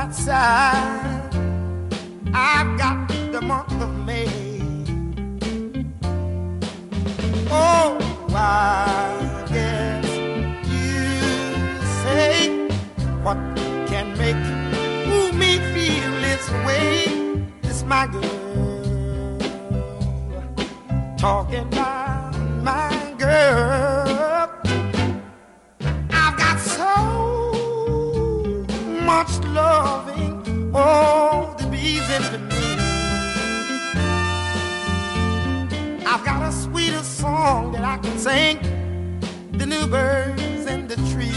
outside. I've got the month of May. Oh, I guess you say what can make me feel this way. It's my girl talking about my girl. I've got so much loving, oh, the bees into me. I've got a sweeter song that I can sing than the birds in the trees.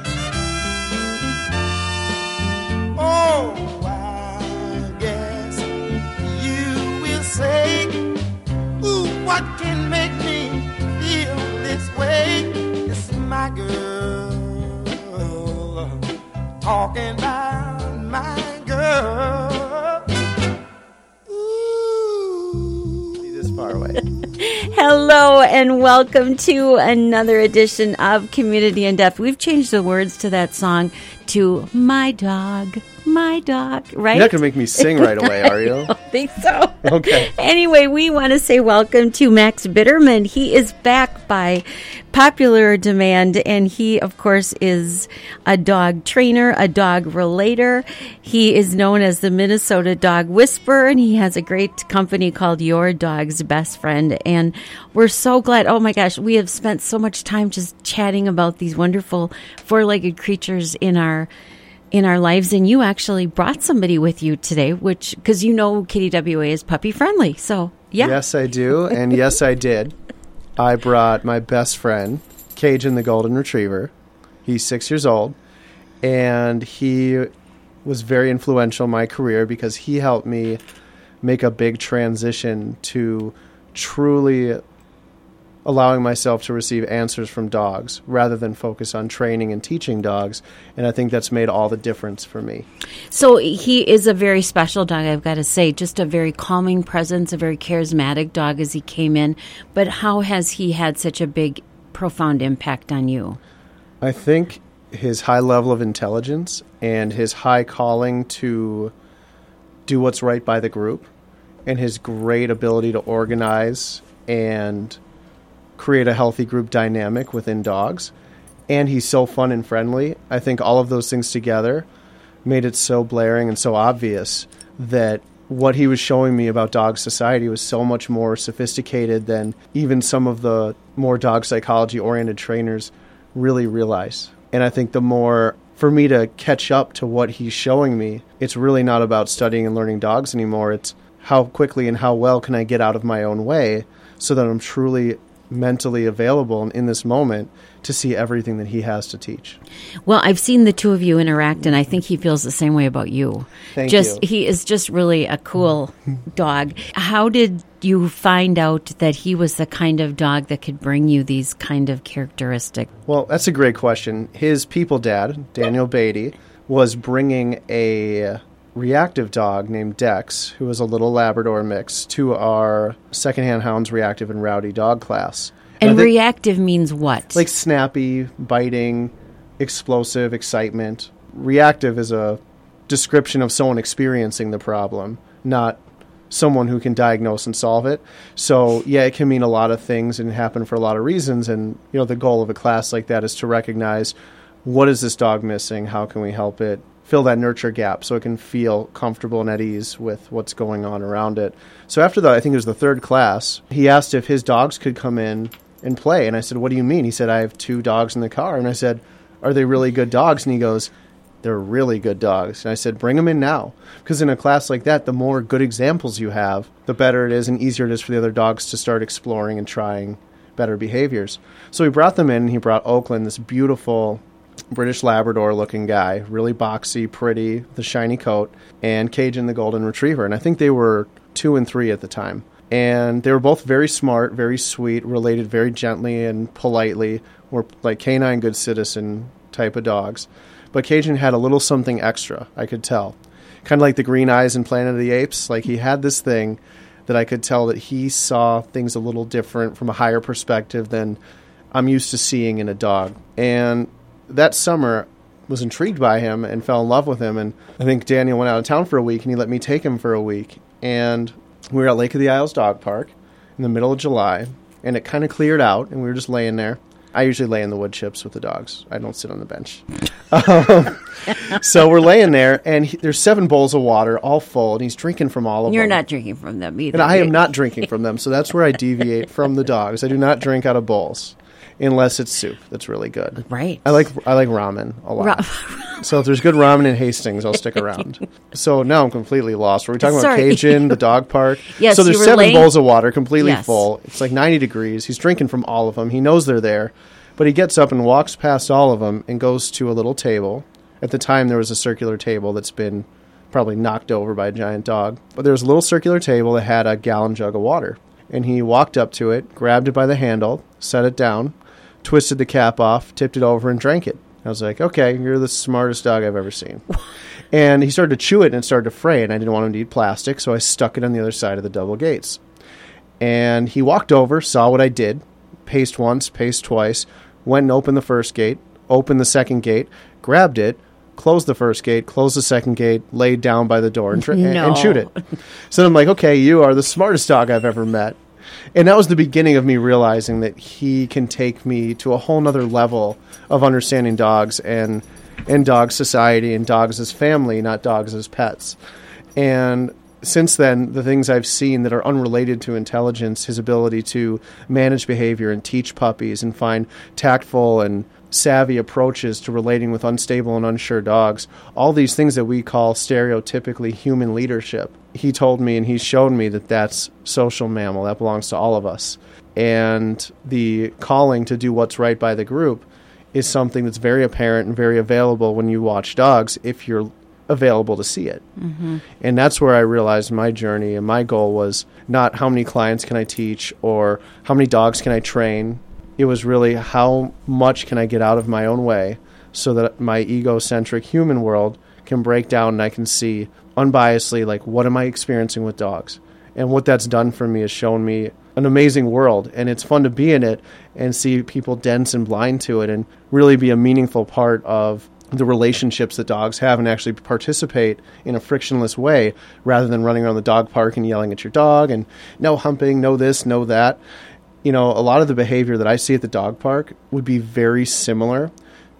Oh, I guess you will say, ooh, what can make me feel this way? It's my girl talking about my girl. Ooh. See this far away. Hello and welcome to another edition of Community in Depth. We've changed the words to that song to My Dog, right? You're not going to make me sing right away, are you? I don't think so. Okay. Anyway, we want to say welcome to Max Bitterman. He is back by popular demand, and he, of course, is a dog trainer, a dog relator. He is known as the Minnesota Dog Whisperer, and he has a great company called Your Dog's Best Friend. And we're so glad. Oh, my gosh, we have spent so much time just chatting about these wonderful four-legged creatures in our lives, and you actually brought somebody with you today, which, because you know KDWA is puppy friendly, so yeah. Yes, I do, and yes, I did. I brought my best friend, Cajun the Golden Retriever. He's 6 years old, and he was very influential in my career because he helped me make a big transition to truly allowing myself to receive answers from dogs rather than focus on training and teaching dogs. And I think that's made all the difference for me. So he is a very special dog, I've got to say, just a very calming presence, a very charismatic dog as he came in. But how has he had such a big, profound impact on you? I think his high level of intelligence and his high calling to do what's right by the group and his great ability to organize and create a healthy group dynamic within dogs, and he's so fun and friendly. I think all of those things together made it so blaring and so obvious that what he was showing me about dog society was so much more sophisticated than even some of the more dog psychology oriented trainers really realize. And I think the more for me to catch up to what he's showing me, it's really not about studying and learning dogs anymore. It's how quickly and how well can I get out of my own way so that I'm truly mentally available and in this moment to see everything that he has to teach. Well, I've seen the two of you interact, and I think he feels the same way about you. Thank you. He is just really a cool dog. How did you find out that he was the kind of dog that could bring you these kind of characteristics? Well, that's a great question. His people dad, Daniel Beatty, was bringing a reactive dog named Dex, who was a little Labrador mix, to our secondhand hounds reactive and rowdy dog class. And reactive means what? Like snappy, biting, explosive, excitement. Reactive is a description of someone experiencing the problem, not someone who can diagnose and solve it. So, yeah, it can mean a lot of things and happen for a lot of reasons. And, you know, the goal of a class like that is to recognize, what is this dog missing? How can we help it fill that nurture gap so it can feel comfortable and at ease with what's going on around it? So after that, I think it was the third class, he asked if his dogs could come in and play. And I said, what do you mean? He said, I have 2 dogs in the car. And I said, are they really good dogs? And he goes, they're really good dogs. And I said, bring them in now. Because in a class like that, the more good examples you have, the better it is and easier it is for the other dogs to start exploring and trying better behaviors. So we brought them in, and he brought Oakland, this beautiful British Labrador looking guy, really boxy, pretty, the shiny coat, and Cajun the Golden Retriever. And I think they were 2 and 3 at the time. And they were both very smart, very sweet, related very gently and politely, were like canine good citizen type of dogs. But Cajun had a little something extra, I could tell. Kind of like the green eyes in Planet of the Apes. Like, he had this thing that I could tell that he saw things a little different from a higher perspective than I'm used to seeing in a dog. And that summer, was intrigued by him and fell in love with him. And I think Daniel went out of town for a week, and he let me take him for a week. And we were at Lake of the Isles Dog Park in the middle of July, and it kind of cleared out, and we were just laying there. I usually lay in the wood chips with the dogs. I don't sit on the bench. So we're laying there, and there's 7 bowls of water, all full, and he's drinking from all of them. You're not drinking from them either. And I am not drinking from them, so that's where I deviate from the dogs. I do not drink out of bowls, unless it's soup. That's really good. Right. I like ramen a lot. So if there's good ramen in Hastings, I'll stick around. So now I'm completely lost. Were we talking about Cajun, the dog park? Yes. So there's 7 bowls of water, completely Yes. full. It's like 90 degrees. He's drinking from all of them. He knows they're there. But he gets up and walks past all of them and goes to a little table. At the time, there was a circular table that's been probably knocked over by a giant dog. But there was a little circular table that had a gallon jug of water. And he walked up to it, grabbed it by the handle, set it down, twisted the cap off, tipped it over, and drank it. I was like, okay, you're the smartest dog I've ever seen. And he started to chew it, and it started to fray, and I didn't want him to eat plastic, so I stuck it on the other side of the double gates. And he walked over, saw what I did, paced once, paced twice, went and opened the first gate, opened the second gate, grabbed it, closed the first gate, closed the second gate, laid down by the door, and chewed it. So I'm like, okay, you are the smartest dog I've ever met. And that was the beginning of me realizing that he can take me to a whole nother level of understanding dogs and dog society and dogs as family, not dogs as pets. And since then, the things I've seen that are unrelated to intelligence, his ability to manage behavior and teach puppies and find tactful and savvy approaches to relating with unstable and unsure dogs, all these things that we call stereotypically human leadership. He told me and he showed me that that's social mammal. That belongs to all of us. And the calling to do what's right by the group is something that's very apparent and very available when you watch dogs if you're available to see it. Mm-hmm. And that's where I realized my journey and my goal was not how many clients can I teach or how many dogs can I train. It was really how much can I get out of my own way so that my egocentric human world can break down and I can see unbiasedly, like, what am I experiencing with dogs? And what that's done for me is shown me an amazing world. And it's fun to be in it and see people dense and blind to it and really be a meaningful part of the relationships that dogs have and actually participate in a frictionless way rather than running around the dog park and yelling at your dog and no humping, no this, no that. You know, a lot of the behavior that I see at the dog park would be very similar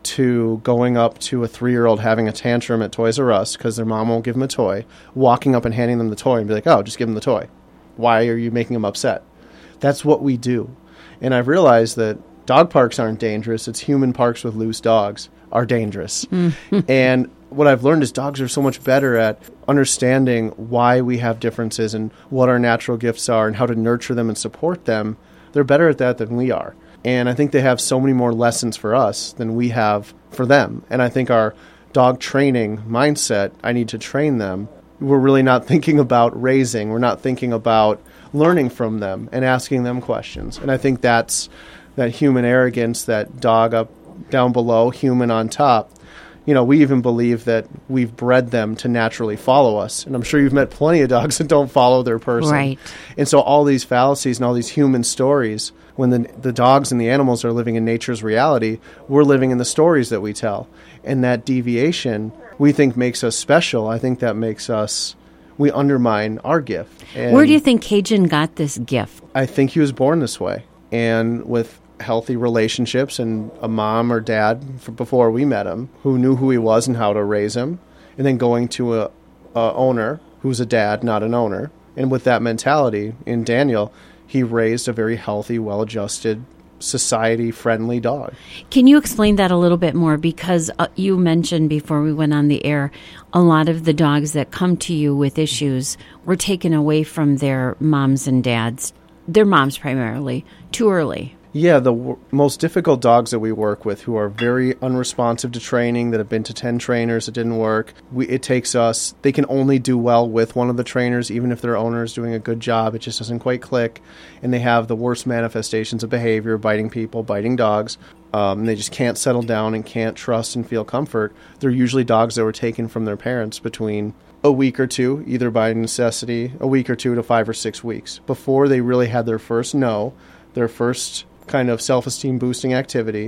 to going up to a 3-year-old having a tantrum at Toys R Us because their mom won't give them a toy, walking up and handing them the toy and be like, oh, just give them the toy. Why are you making them upset? That's what we do. And I've realized that dog parks aren't dangerous. It's human parks with loose dogs are dangerous. Mm-hmm. And what I've learned is dogs are so much better at understanding why we have differences and what our natural gifts are and how to nurture them and support them. They're better at that than we are. And I think they have so many more lessons for us than we have for them. And I think our dog training mindset, I need to train them. We're really not thinking about raising. We're not thinking about learning from them and asking them questions. And I think that's that human arrogance, that dog up, down below, human on top. You know, we even believe that we've bred them to naturally follow us. And I'm sure you've met plenty of dogs that don't follow their person. Right. And so all these fallacies and all these human stories, when the dogs and the animals are living in nature's reality, we're living in the stories that we tell. And that deviation, we think, makes us special. I think that makes us, we undermine our gift. And where do you think Cajun got this gift? I think he was born this way. And with healthy relationships and a mom or dad before we met him who knew who he was and how to raise him, and then going to a owner who's a dad, not an owner. And with that mentality in Daniel, he raised a very healthy, well-adjusted, society-friendly dog. Can you explain that a little bit more? Because you mentioned before we went on the air, a lot of the dogs that come to you with issues were taken away from their moms and dads, their moms primarily, too early. Yeah, the most difficult dogs that we work with who are very unresponsive to training, that have been to 10 trainers, that didn't work, it takes us, they can only do well with one of the trainers, even if their owner is doing a good job. It just doesn't quite click, and they have the worst manifestations of behavior, biting people, biting dogs. They just can't settle down and can't trust and feel comfort. They're usually dogs that were taken from their parents between a week or two, either by necessity, a week or 2 to 5 or 6 weeks, before they really had their first their first kind of self-esteem boosting activity,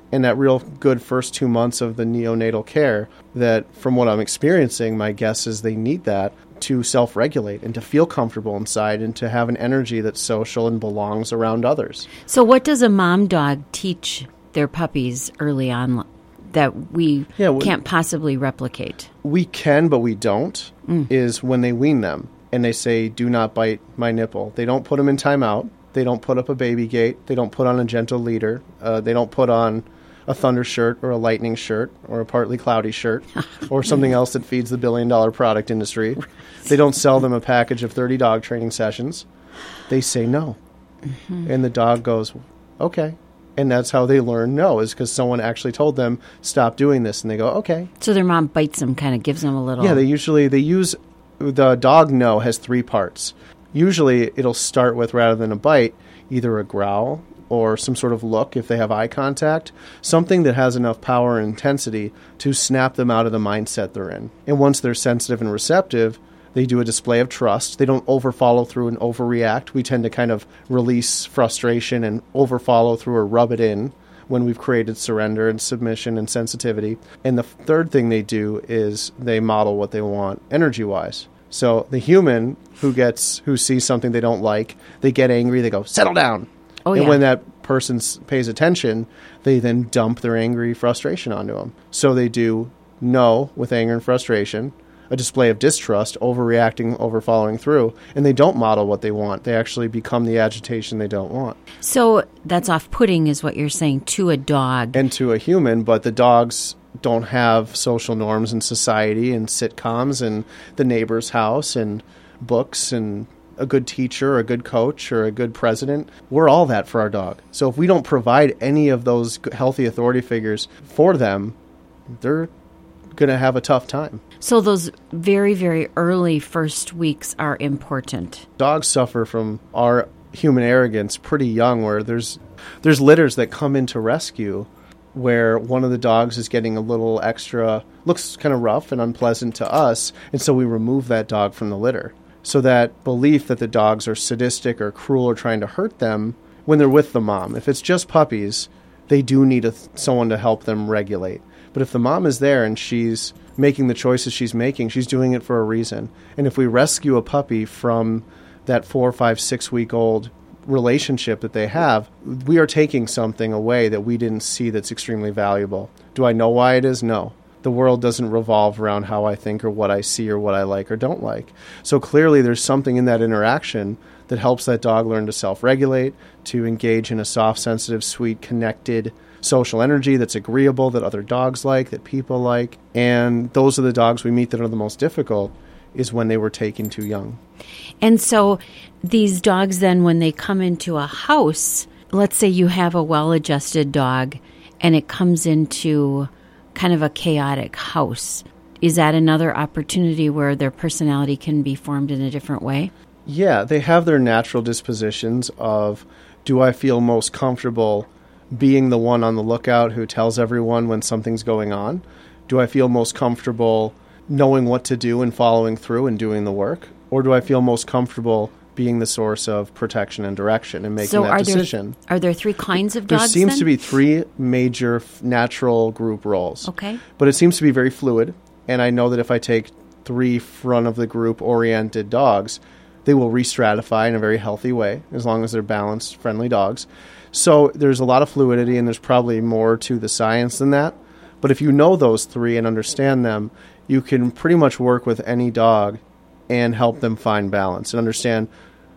and that real good first 2 months of the neonatal care, that from what I'm experiencing, my guess is they need that to self-regulate and to feel comfortable inside and to have an energy that's social and belongs around others. So what does a mom dog teach their puppies early on that we can't possibly replicate? We can, but we don't, is when they wean them and they say, do not bite my nipple. They don't put them in timeout. They don't put up a baby gate. They don't put on a gentle leader. They don't put on a thunder shirt or a lightning shirt or a partly cloudy shirt or something else that feeds the billion-dollar product industry. They don't sell them a package of 30 dog training sessions. They say no. And the dog goes, okay. And that's how they learn no, is because someone actually told them, stop doing this. And they go, okay. So their mom bites them, kind of gives them a little... Yeah, they use... The dog no has 3 parts. Usually it'll start with, rather than a bite, either a growl or some sort of look if they have eye contact, something that has enough power and intensity to snap them out of the mindset they're in. And once they're sensitive and receptive, they do a display of trust. They don't over-follow through and overreact. We tend to kind of release frustration and over-follow through or rub it in when we've created surrender and submission and sensitivity. And the third thing they do is they model what they want energy-wise. So the human who sees something they don't like, they get angry, they go, settle down. And when that person pays attention, they then dump their angry frustration onto them. So they do no with anger and frustration, a display of distrust, overreacting, over-following through, and they don't model what they want. They actually become the agitation they don't want. So that's off-putting is what you're saying to a dog. And to a human, but the dogs don't have social norms in society and sitcoms and the neighbor's house and books and a good teacher or a good coach or a good president. We're all that for our dog. So if we don't provide any of those healthy authority figures for them, they're going to have a tough time. So those very, very early first weeks are important. Dogs suffer from our human arrogance pretty young, where there's litters that come into rescue where one of the dogs is getting a little extra, looks kind of rough and unpleasant to us, and so we remove that dog from the litter. So that belief that the dogs are sadistic or cruel or trying to hurt them when they're with the mom. If it's just puppies, they do need someone to help them regulate. But if the mom is there and she's making the choices she's making, she's doing it for a reason. And if we rescue a puppy from that 4, 5, 6-week-old relationship that they have, we are taking something away that we didn't see that's extremely valuable. Do I know why it is? No. The world doesn't revolve around how I think or what I see or what I like or don't like. So clearly there's something in that interaction that helps that dog learn to self-regulate, to engage in a soft, sensitive, sweet, connected social energy that's agreeable, that other dogs like, that people like. And those are the dogs we meet that are the most difficult, is when they were taken too young. And so these dogs then, when they come into a house, let's say you have a well-adjusted dog and it comes into kind of a chaotic house, is that another opportunity where their personality can be formed in a different way? Yeah, they have their natural dispositions of, do I feel most comfortable being the one on the lookout who tells everyone when something's going on? Do I feel most comfortable knowing what to do and following through and doing the work? Or do I feel most comfortable being the source of protection and direction and making that decision? Are there 3 kinds of dogs? There seems to be 3 major natural group roles. Okay. But it seems to be very fluid. And I know that if I take 3 front-of-the-group oriented dogs, they will re-stratify in a very healthy way, as long as they're balanced, friendly dogs. So there's a lot of fluidity, and there's probably more to the science than that. But if you know those 3 and understand them, you can pretty much work with any dog and help them find balance and understand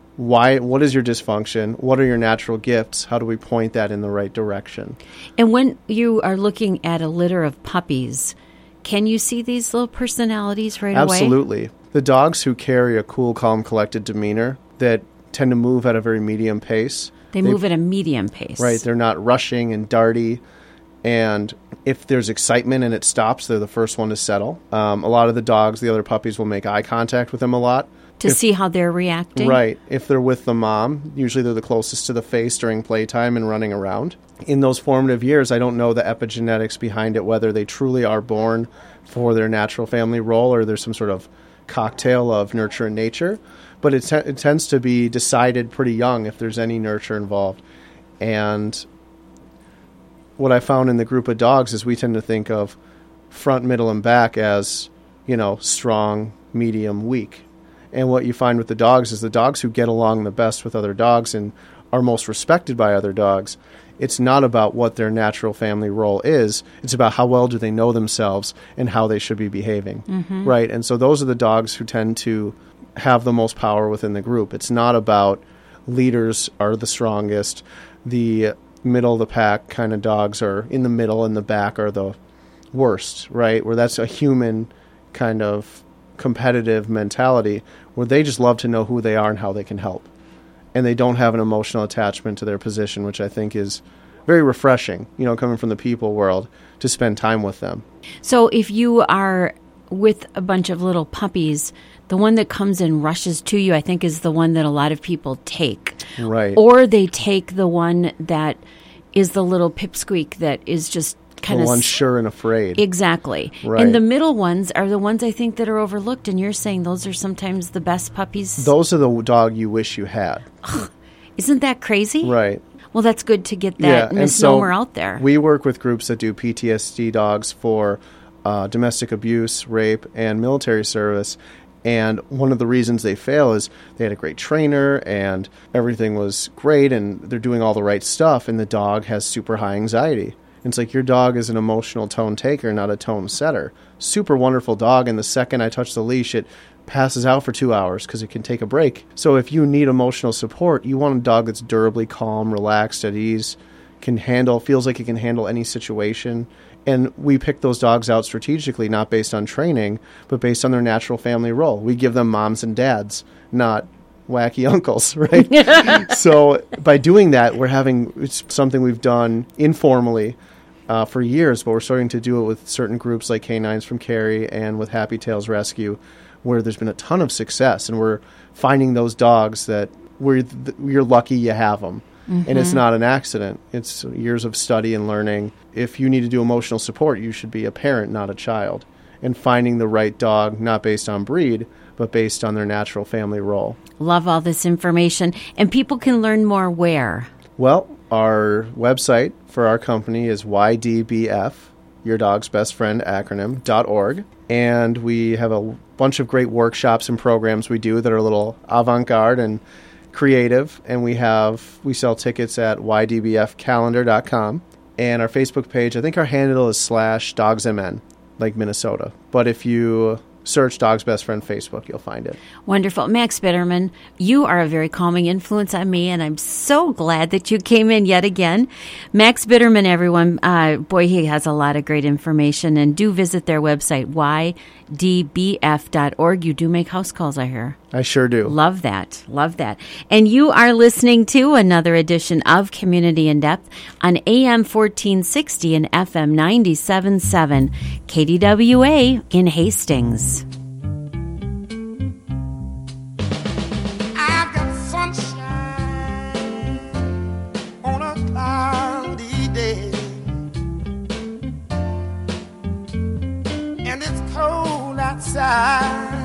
what is your dysfunction, what are your natural gifts, how do we point that in the right direction. And when you are looking at a litter of puppies, can you see these little personalities right away? Absolutely. The dogs who carry a cool, calm, collected demeanor that tend to move at a very medium pace. They move at a medium pace. Right. They're not rushing and darty. And if there's excitement and it stops, they're the first one to settle. A lot of the dogs, the other puppies, will make eye contact with them a lot. To see how they're reacting? Right. If they're with the mom, usually they're the closest to the face during playtime and running around. In those formative years, I don't know the epigenetics behind it, whether they truly are born for their natural family role or there's some sort of cocktail of nurture and nature. But it tends to be decided pretty young if there's any nurture involved. And what I found in the group of dogs is we tend to think of front, middle, and back as, strong, medium, weak. And what you find with the dogs is the dogs who get along the best with other dogs and are most respected by other dogs, it's not about what their natural family role is. It's about how well do they know themselves and how they should be behaving, right? And so those are the dogs who tend to have the most power within the group. It's not about leaders are the strongest. The middle of the pack kind of dogs are in the middle and the back are the worst, right? Where that's a human kind of competitive mentality where they just love to know who they are and how they can help. And they don't have an emotional attachment to their position, which I think is very refreshing, coming from the people world, to spend time with them. So if you are with a bunch of little puppies, the one that comes and rushes to you, I think, is the one that a lot of people take. Right. Or they take the one that is the little pipsqueak that is just kind of... The one sure and afraid. Exactly. Right. And the middle ones are the ones I think that are overlooked, and you're saying those are sometimes the best puppies? Those are the dog you wish you had. Isn't that crazy? Right. Well, that's good to get that misnomer out there. We work with groups that do PTSD dogs for domestic abuse, rape, and military service. And one of the reasons they fail is they had a great trainer and everything was great and they're doing all the right stuff, and the dog has super high anxiety. And it's like, your dog is an emotional tone taker, not a tone setter. Super wonderful dog, and the second I touch the leash, it passes out for 2 hours because it can take a break. So if you need emotional support, you want a dog that's durably calm, relaxed, at ease, feels like it can handle any situation. And we pick those dogs out strategically, not based on training, but based on their natural family role. We give them moms and dads, not wacky uncles, right? So by doing that, it's something we've done informally for years, but we're starting to do it with certain groups like Canines from Cary and with Happy Tails Rescue, where there's been a ton of success, and we're finding those dogs that you're lucky you have them. And it's not an accident. It's years of study and learning. If you need to do emotional support, you should be a parent, not a child. And finding the right dog, not based on breed, but based on their natural family role. Love all this information. And people can learn more where? Well, our website for our company is YDBF, Your Dog's Best Friend acronym.org. And we have a bunch of great workshops and programs we do that are a little avant-garde and creative, and we sell tickets at ydbfcalendar.com, and our Facebook page, I think our handle is /dogsmn, like Minnesota. But if you search Dog's Best Friend Facebook, you'll find it. Wonderful. Max Bitterman, you are a very calming influence on me, and I'm so glad that you came in yet again. Max Bitterman, everyone, boy, he has a lot of great information, and do visit their website, ydbf.org. You do make house calls, I hear. I sure do. Love that. Love that. And you are listening to another edition of Community in Depth on AM 1460 and FM 97.7, KDWA in Hastings. I've got sunshine on a cloudy day, and it's cold outside.